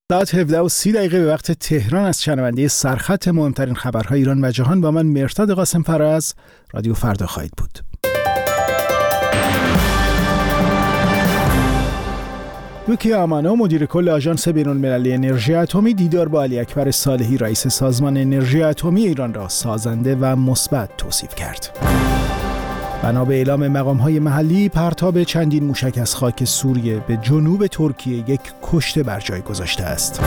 ساعت 17:30 به وقت تهران از شنونده سرخط مهمترین خبرهای ایران و جهان با من مهرداد قاسم فرز رادیو فردا خواهید بود. یوکی آمانو مدیر کل آژانس بین‌المللی انرژی اتمی دیدار با علی اکبر صالحی رئیس سازمان انرژی اتمی ایران را سازنده و مثبت توصیف کرد. بنا به اعلام مقام‌های محلی، پرتاب چندین موشک از خاک سوریه به جنوب ترکیه یک کشته بر جای گذاشته است.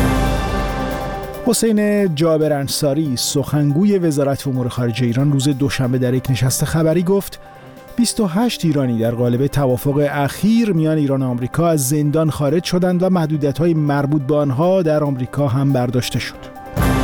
حسین جابر انصاری سخنگوی وزارت امور خارجه ایران روز دوشنبه در یک نشست خبری گفت 28 ایرانی در قالب توافق اخیر میان ایران و آمریکا از زندان خارج شدند و محدودیت‌های مربوط به آنها در آمریکا هم برداشته شد.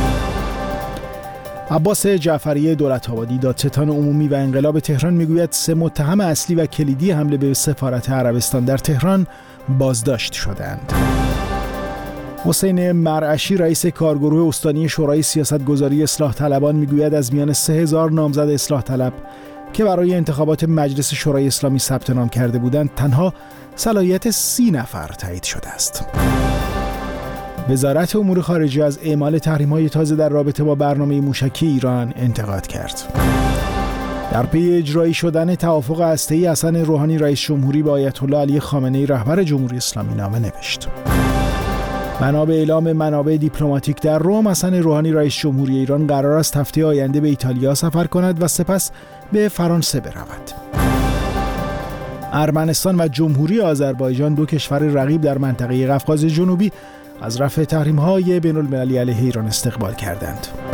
عباس جعفری دولت‌آبادی دادستان عمومی و انقلاب تهران میگوید 3 متهم اصلی و کلیدی حمله به سفارت عربستان در تهران بازداشت شدند. حسین مرعشی رئیس کارگروه استانی شورای سیاستگذاری اصلاح طلبان میگوید از میان 3000 نامزد اصلاح طلب که برای انتخابات مجلس شورای اسلامی ثبت نام کرده بودند تنها صلاحیت 30 نفر تایید شده است. وزارت امور خارجه از اعمال تحریم‌های تازه در رابطه با برنامه موشکی ایران انتقاد کرد. در پی اجرایی شدن توافق هسته‌ای حسن روحانی رئیس جمهوری با آیت الله علی خامنه‌ای رهبر جمهوری اسلامی نامه نوشت. بنا به اعلام منابع دیپلماتیک در روم، حسن روحانی رئیس جمهوری ایران قرار است هفته آینده به ایتالیا سفر کند و سپس به فرانسه برود. ارمنستان و جمهوری آذربایجان، 2 کشور رقیب در منطقه قفقاز جنوبی، از رفع تحریم‌های بین‌المللی علیه ایران استقبال کردند.